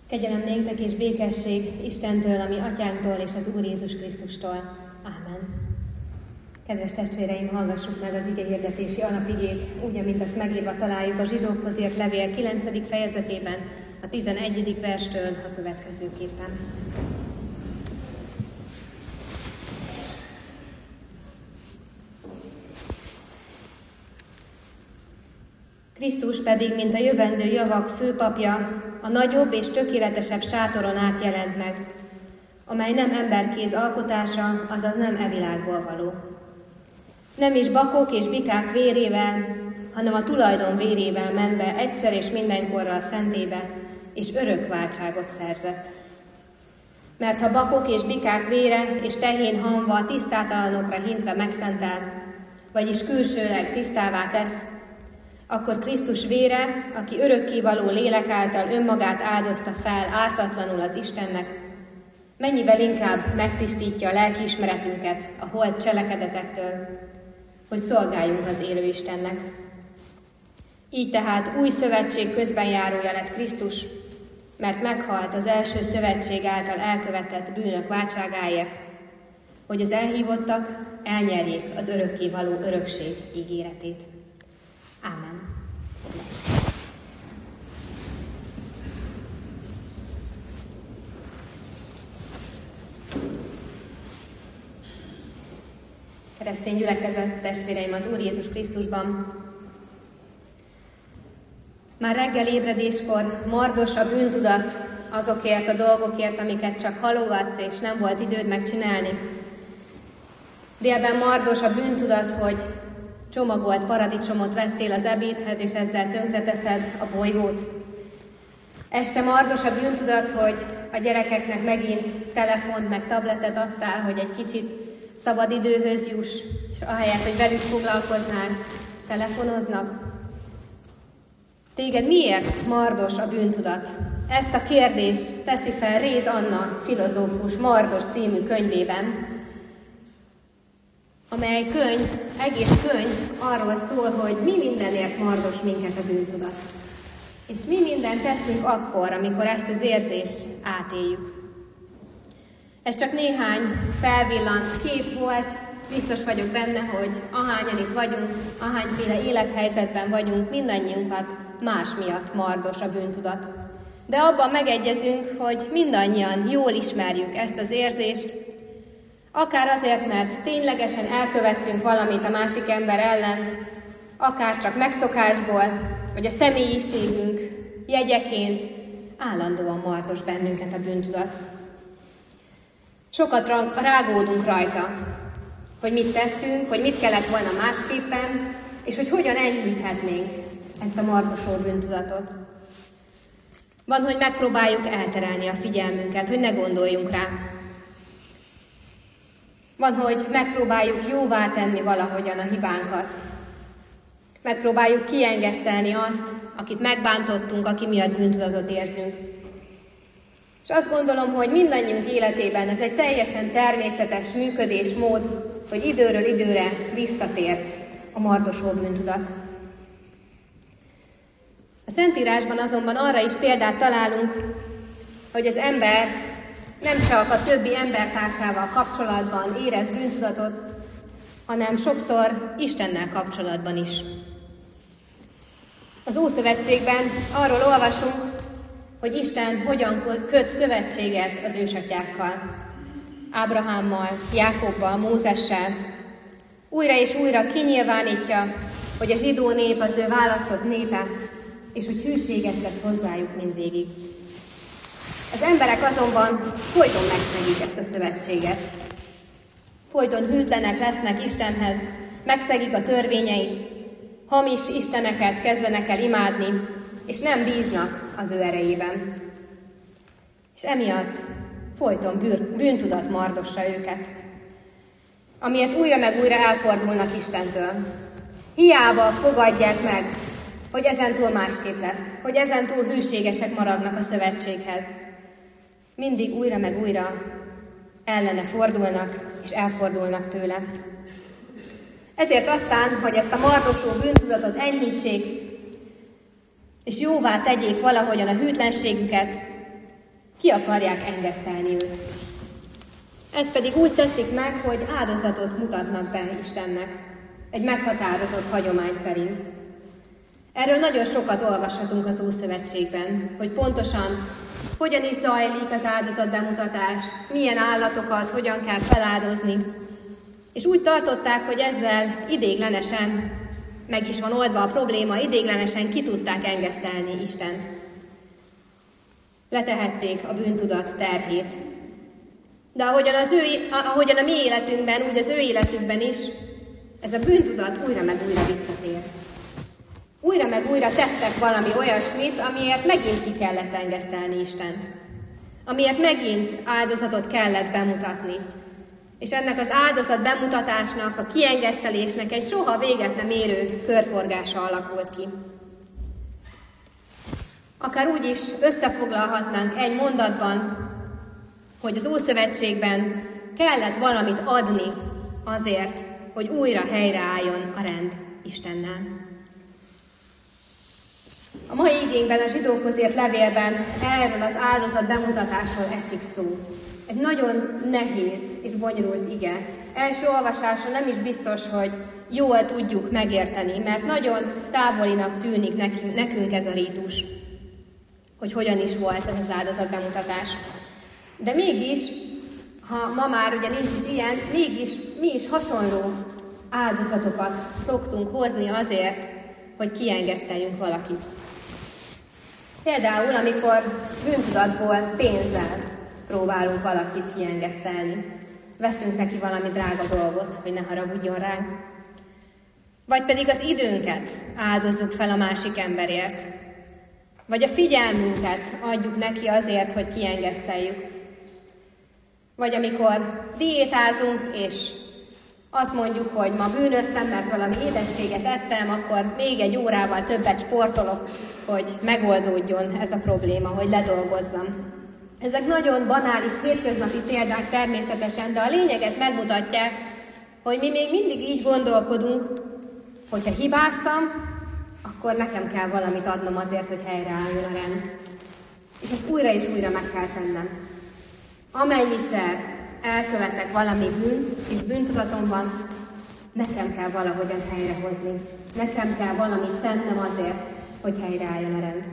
Kegyelem néktek és békesség Istentől, a mi atyánktól és az Úr Jézus Krisztustól. Ámen. Kedves testvéreim, hallgassuk meg az igehirdetési alapigét, úgy, amint azt megírva találjuk a Zsidókhoz írt levél 9. fejezetében, a 11. verstől a következőképpen. Krisztus pedig, mint a jövendő javak főpapja, a nagyobb és tökéletesebb sátoron át jelent meg, amely nem emberkéz alkotása, azaz nem e világból való. Nem is bakok és bikák vérével, hanem a tulajdon vérével ment be egyszer és mindenkorra a szentébe, és örök váltságot szerzett. Mert ha bakok és bikák vére és tehén hamva tisztátalanokra hintve megszentel, vagyis külsőleg tisztává tesz, akkor Krisztus vére, aki örökkévaló lélek által önmagát áldozta fel ártatlanul az Istennek, mennyivel inkább megtisztítja a lelkiismeretünket a holt cselekedetektől, hogy szolgáljunk az élő Istennek. Így tehát új szövetség közbenjárója lett Krisztus, mert meghalt az első szövetség által elkövetett bűnök váltságáért, hogy az elhívottak elnyerjék az örökkévaló örökség ígéretét. Ámen. Keresztény gyülekezet, testvéreim az Úr Jézus Krisztusban! Már reggel ébredéskor mardos a bűntudat azokért a dolgokért, amiket csak halogatsz, és nem volt időd megcsinálni. Délben mardos a bűntudat, hogy csomagolt paradicsomot vettél az ebédhez, és ezzel tönkreteszed a bolygót. Este mardos a bűntudat, hogy a gyerekeknek megint telefont meg tabletet adtál, hogy egy kicsit szabad időhöz juss, és ahelyett, hogy velük foglalkoznál, telefonoznak. Téged miért mardos a bűntudat? Ezt a kérdést teszi fel Réz Anna filozófus Mardos című könyvében, amely egész könyv arról szól, hogy mi mindenért mardos minket a bűntudat. És mi mindent teszünk akkor, amikor ezt az érzést átéljük. Ez csak néhány felvillant kép volt, biztos vagyok benne, hogy ahányan itt vagyunk, ahányféle élethelyzetben vagyunk, mindannyiunkat más miatt mardos a bűntudat. De abban megegyezünk, hogy mindannyian jól ismerjük ezt az érzést, akár azért, mert ténylegesen elkövettünk valamit a másik ember ellen, akár csak megszokásból, vagy a személyiségünk jegyeként állandóan mardos bennünket a bűntudat. Sokat rágódunk rajta, hogy mit tettünk, hogy mit kellett volna másképpen, és hogy hogyan enyhíthetnénk ezt a mardosó bűntudatot. Van, hogy megpróbáljuk elterelni a figyelmünket, hogy ne gondoljunk rá. Van, hogy megpróbáljuk jóvá tenni valahogyan a hibánkat. Megpróbáljuk kiengesztelni azt, akit megbántottunk, aki miatt bűntudatot érzünk. És azt gondolom, hogy mindannyiunk életében ez egy teljesen természetes működésmód, hogy időről időre visszatér a mardosó bűntudat. A Szentírásban azonban arra is példát találunk, hogy az ember nem csak a többi embertársával kapcsolatban érez bűntudatot, hanem sokszor Istennel kapcsolatban is. Az Ószövetségben arról olvasunk, hogy Isten hogyan köt szövetséget az ősatyákkal, Ábrahámmal, Jákobbal, Mózessel. Újra és újra kinyilvánítja, hogy a zsidó nép az ő választott népe, és hogy hűséges lesz hozzájuk mindvégig. Az emberek azonban folyton megszegik ezt a szövetséget. Folyton hűtlenek lesznek Istenhez, megszegik a törvényeit, hamis isteneket kezdenek el imádni, és nem bíznak az ő erejében. És emiatt folyton bűntudat mardossa őket, amiért újra meg újra elfordulnak Istentől. Hiába fogadják meg, hogy ezentúl másképp lesz, hogy ezentúl hűségesek maradnak a szövetséghez. Mindig újra meg újra ellene fordulnak, és elfordulnak tőle. Ezért aztán, hogy ezt a mardosó bűntudatot enyhítsék, és jóvá tegyék valahogyan a hűtlenségüket, ki akarják engesztelni őt. Ezt pedig úgy teszik meg, hogy áldozatot mutatnak be Istennek, egy meghatározott hagyomány szerint. Erről nagyon sokat olvashatunk az Ószövetségben, hogy pontosan hogyan is zajlik az áldozatbemutatás, milyen állatokat hogyan kell feláldozni. És úgy tartották, hogy ezzel idéglenesen meg is van oldva a probléma, idéglenesen ki tudták engesztelni Istent. Letehették a bűntudat terhét. De ahogyan a mi életünkben, úgy az ő életükben is, ez a bűntudat újra meg újra visszatér. Újra meg újra tettek valami olyasmit, amiért megint ki kellett engesztelni Istent. Amiért megint áldozatot kellett bemutatni. És ennek az áldozat bemutatásnak, a kiengesztelésnek egy soha véget nem érő körforgása alakult ki. Akár úgy is összefoglalhatnánk egy mondatban, hogy az Ószövetségben kellett valamit adni azért, hogy újra helyreálljon a rend Istennel. A mai igénkben, a zsidókhoz írt levélben erről az áldozat bemutatásról esik szó. Egy nagyon nehéz és bonyolult ige. Első olvasásra nem is biztos, hogy jól tudjuk megérteni, mert nagyon távolinak tűnik nekünk ez a rítus, hogy hogyan is volt ez az áldozat bemutatás. De mégis, ha ma már ugye nincs is ilyen, mégis mi is hasonló áldozatokat szoktunk hozni azért, hogy kiengeszteljünk valakit. Például, amikor bűntudatból pénzzel próbálunk valakit kiengesztelni. Veszünk neki valami drága dolgot, hogy ne haragudjon ránk. Vagy pedig az időnket áldozzuk fel a másik emberért. Vagy a figyelmünket adjuk neki azért, hogy kiengeszteljük. Vagy amikor diétázunk, és azt mondjuk, hogy ma bűnöztem, mert valami édességet ettem, akkor még egy órával többet sportolok, hogy megoldódjon ez a probléma, hogy ledolgozzam. Ezek nagyon banális, hétköznapi példák természetesen, de a lényeget megmutatják, hogy mi még mindig így gondolkodunk, hogyha hibáztam, akkor nekem kell valamit adnom azért, hogy helyreálljon a rend. És ezt újra és újra meg kell tennem. Amennyiszer elkövetek valami bűnt, és bűntudatom van, nekem kell valahogyan helyrehozni. Nekem kell valamit tennem azért, hogy helyreálljon a rend.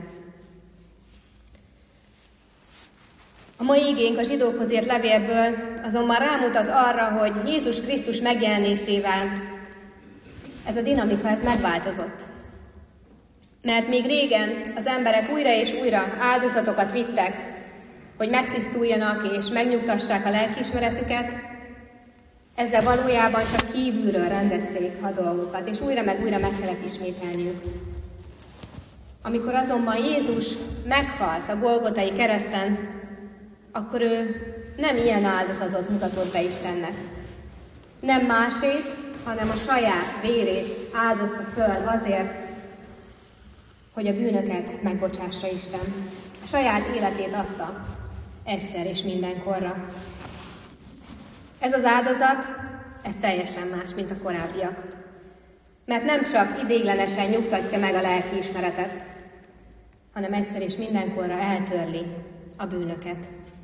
A mai igénk a zsidókhoz írt levélből azonban rámutat arra, hogy Jézus Krisztus megjelenésével ez a dinamika megváltozott. Mert még régen az emberek újra és újra áldozatokat vittek, hogy megtisztuljanak és megnyugtassák a lelkiismeretüket, ezzel valójában csak kívülről rendezték a dolgokat, és újra meg kellett ismételniük. Amikor azonban Jézus meghalt a Golgotai kereszten, akkor ő nem ilyen áldozatot mutatott be Istennek. Nem másét, hanem a saját vérét áldozta föl azért, hogy a bűnöket megbocsássa Isten. A saját életét adta egyszer és mindenkorra. Ez az áldozat, ez teljesen más, mint a korábbiak. Mert nem csak idéglenesen nyugtatja meg a lelkiismeretet, hanem egyszer és mindenkorra eltörli a bűnöket.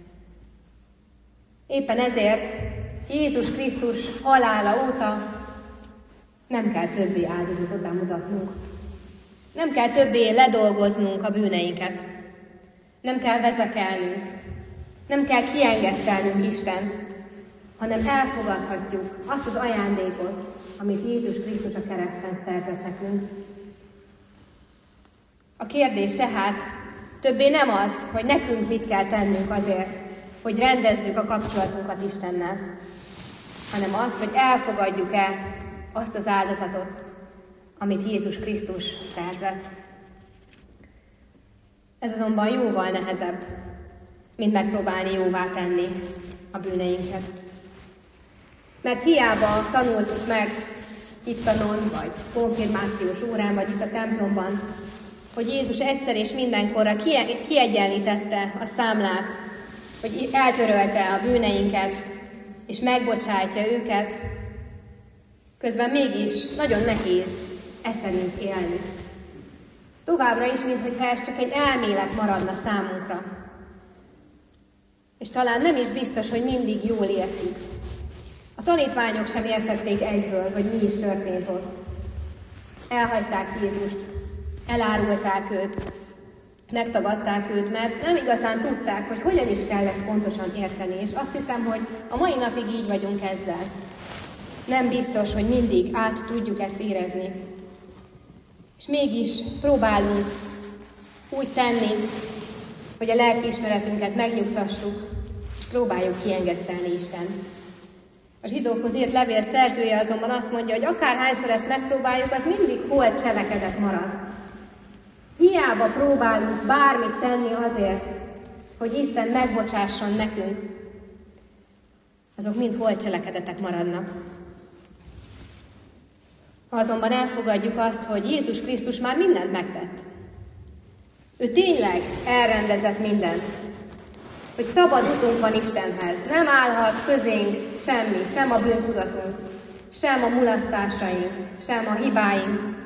Éppen ezért Jézus Krisztus halála óta nem kell többé áldozatot bemutatnunk. Nem kell többé ledolgoznunk a bűneinket. Nem kell vezekelnünk. Nem kell kiengesztelnünk Istent, hanem elfogadhatjuk azt az ajándékot, amit Jézus Krisztus a kereszten szerzett nekünk. A kérdés tehát többé nem az, hogy nekünk mit kell tennünk azért, hogy rendezzük a kapcsolatunkat Istennel, hanem az, hogy elfogadjuk-e azt az áldozatot, amit Jézus Krisztus szerzett. Ez azonban jóval nehezebb, mint megpróbálni jóvá tenni a bűneinket. Mert hiába tanultuk meg hittanon, vagy konfirmációs órán, vagy itt a templomban, hogy Jézus egyszer és mindenkorra kiegyenlítette a számlát, hogy eltörölte a bűneinket, és megbocsátja őket, közben mégis nagyon nehéz szerint élni. Továbbra is, mintha ez csak egy elmélet maradna számunkra. És talán nem is biztos, hogy mindig jól értjük. A tanítványok sem értették egyből, hogy mi is történt ott. Elhagyták Jézust, elárulták őt, megtagadták őt, mert nem igazán tudták, hogy hogyan is kell ezt pontosan érteni. És azt hiszem, hogy a mai napig így vagyunk ezzel. Nem biztos, hogy mindig át tudjuk ezt érezni. És mégis próbálunk úgy tenni, hogy a lelkiismeretünket megnyugtassuk, és próbáljuk kiengesztelni Istent. A zsidókhoz írt levél szerzője azonban azt mondja, hogy akárhányszor ezt megpróbáljuk, az mindig holt cselekedet marad. Hiába próbálunk bármit tenni azért, hogy Isten megbocsásson nekünk, azok mind holt cselekedetek maradnak. Ha azonban elfogadjuk azt, hogy Jézus Krisztus már mindent megtett, ő tényleg elrendezett mindent, hogy szabad utunk van Istenhez, nem állhat közénk semmi, sem a bűntudatunk, sem a mulasztásaink, sem a hibáink.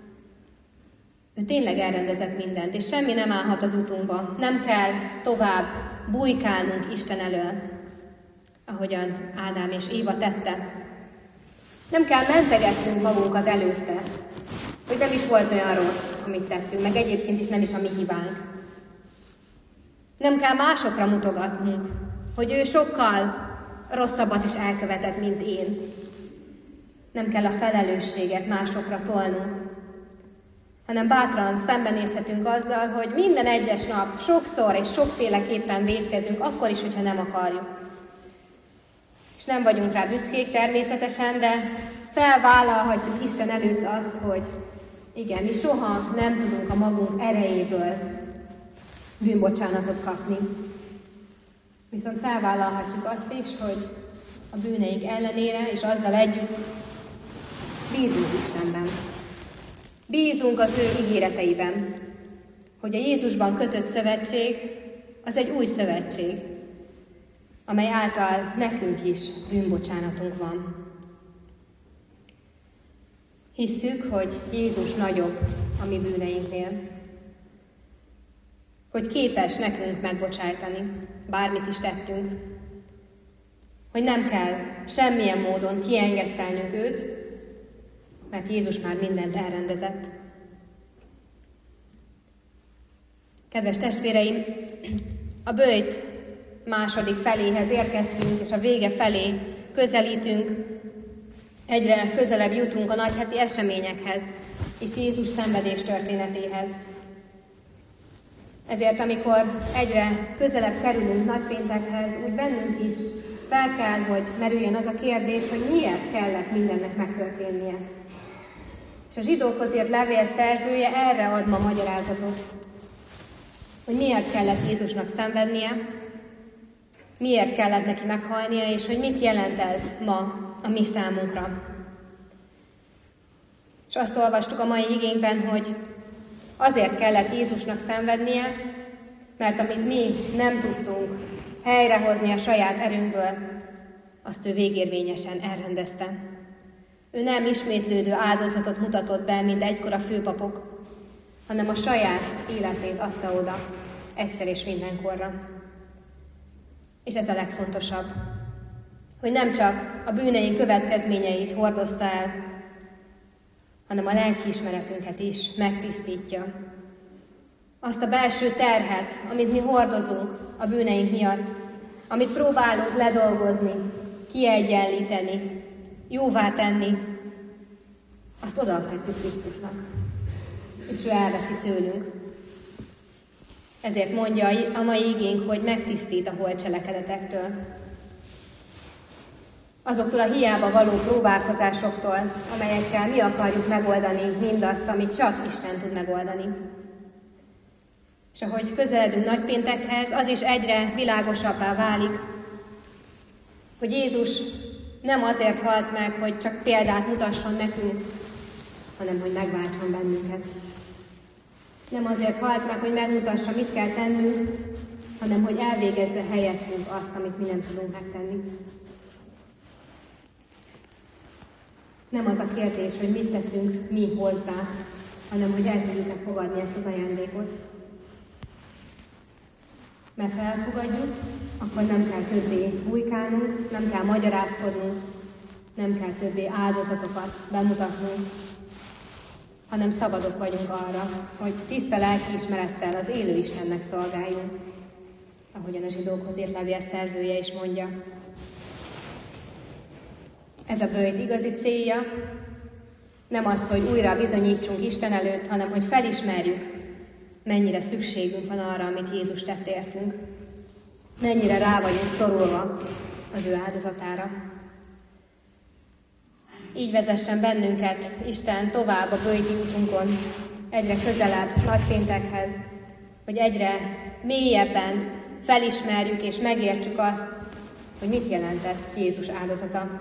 Ő tényleg elrendezett mindent, és semmi nem állhat az utunkba. Nem kell tovább bujkálnunk Isten elől, ahogyan Ádám és Éva tette. Nem kell mentegetnünk magunkat előtte, hogy nem is volt olyan rossz, amit tettünk, meg egyébként is nem is a mi hibánk. Nem kell másokra mutogatnunk, hogy ő sokkal rosszabbat is elkövetett, mint én. Nem kell a felelősséget másokra tolnunk, hanem bátran szembenézhetünk azzal, hogy minden egyes nap sokszor és sokféleképpen vétkezünk, akkor is, hogyha nem akarjuk. És nem vagyunk rá büszkék természetesen, de felvállalhatjuk Isten előtt azt, hogy igen, mi soha nem tudunk a magunk erejéből bűnbocsánatot kapni. Viszont felvállalhatjuk azt is, hogy a bűneink ellenére és azzal együtt bízunk Istenben. Bízunk az ő ígéreteiben, hogy a Jézusban kötött szövetség az egy új szövetség, amely által nekünk is bűnbocsánatunk van. Hisszük, hogy Jézus nagyobb a mi bűneinknél, hogy képes nekünk megbocsájtani, bármit is tettünk, hogy nem kell semmilyen módon kiengesztelnünk őt, mert Jézus már mindent elrendezett. Kedves testvéreim, a böjt második feléhez érkeztünk, és a vége felé közelítünk, egyre közelebb jutunk a nagyheti eseményekhez és Jézus szenvedés történetéhez. Ezért, amikor egyre közelebb kerülünk nagypéntekhez, úgy bennünk is fel kell, hogy merüljön az a kérdés, hogy miért kellett mindennek megtörténnie. És a zsidókhoz írt levél szerzője erre ad ma magyarázatot, hogy miért kellett Jézusnak szenvednie, miért kellett neki meghalnia, és hogy mit jelent ez ma a mi számunkra. És azt olvastuk a mai igénkben, hogy azért kellett Jézusnak szenvednie, mert amit mi nem tudtunk helyrehozni a saját erőnkből, azt ő végérvényesen elrendezte. Ő nem ismétlődő áldozatot mutatott be, mint egykor a főpapok, hanem a saját életét adta oda, egyszer és mindenkorra. És ez a legfontosabb, hogy nem csak a bűneink következményeit hordozta el, hanem a lelkiismeretünket is megtisztítja. Azt a belső terhet, amit mi hordozunk a bűneink miatt, amit próbálunk ledolgozni, kiegyenlíteni, jóvá tenni, azt odaadhatjuk Krisztusnak, és ő elveszi tőlünk. Ezért mondja a mai igénk, hogy megtisztít a holt cselekedetektől. Azoktól a hiába való próbálkozásoktól, amelyekkel mi akarjuk megoldani mindazt, amit csak Isten tud megoldani. És ahogy közeledünk nagypéntekhez, az is egyre világosabbá válik, hogy Jézus nem azért halt meg, hogy csak példát mutasson nekünk, hanem hogy megváltson bennünket. Nem azért halt meg, hogy megmutassa, mit kell tennünk, hanem hogy elvégezze helyettünk azt, amit mi nem tudunk megtenni. Nem az a kérdés, hogy mit teszünk mi hozzá, hanem hogy el tudjuk-e fogadni ezt az ajándékot. Mert ha elfogadjuk, akkor nem kell többé bujkálnunk, nem kell magyarázkodnunk, nem kell többé áldozatokat bemutatnunk, hanem szabadok vagyunk arra, hogy tiszta lelkiismerettel az élő Istennek szolgáljunk, ahogyan a zsidókhoz írt levél szerzője is mondja. Ez a böjt igazi célja nem az, hogy újra bizonyítsunk Isten előtt, hanem hogy felismerjük, mennyire szükségünk van arra, amit Jézus tett értünk. Mennyire rá vagyunk szorulva az ő áldozatára. Így vezessen bennünket Isten tovább a böjti útunkon, egyre közelebb nagypéntekhez, hogy egyre mélyebben felismerjük és megértsük azt, hogy mit jelentett Jézus áldozata.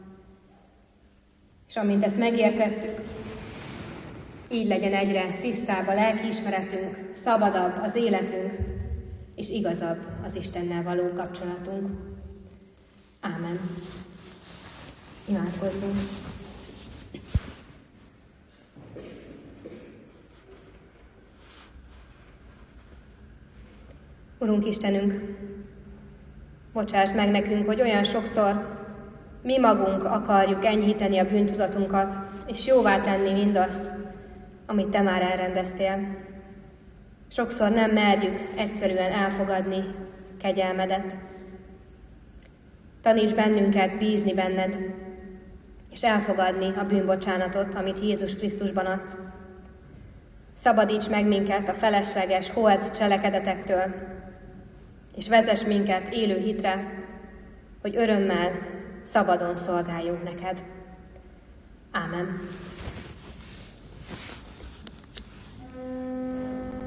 És amint ezt megértettük, így legyen egyre tisztább a lelkiismeretünk, szabadabb az életünk, és igazabb az Istennel való kapcsolatunk. Ámen. Imádkozzunk. Urunk Istenünk, bocsásd meg nekünk, hogy olyan sokszor mi magunk akarjuk enyhíteni a bűntudatunkat, és jóvá tenni mindazt, amit Te már elrendeztél. Sokszor nem merjük egyszerűen elfogadni kegyelmedet. Taníts bennünket bízni benned, és elfogadni a bűnbocsánatot, amit Jézus Krisztusban adsz. Szabadíts meg minket a felesleges, holt cselekedetektől, és vezess minket élő hitre, hogy örömmel, szabadon szolgáljunk neked. Ámen.